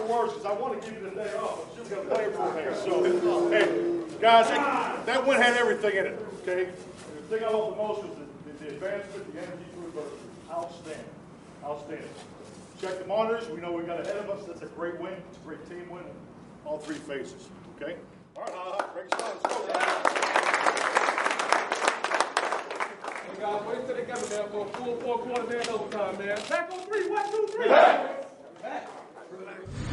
for words because I want to give you the day off. I'm still going to play for me. So, hey, guys, that win had everything in it, okay? The thing I love the most was the advancement, the energy through it, but outstanding. Outstanding. Check the monitors. We know we got ahead of us. That's a great win. It's a great team win in all three phases, okay? All right, break it down. Let's go, guys. Hey, guys, wait till they got me, man, for a full 4-quarter man overtime, man. Back on 3, 1, 2, 3. Back.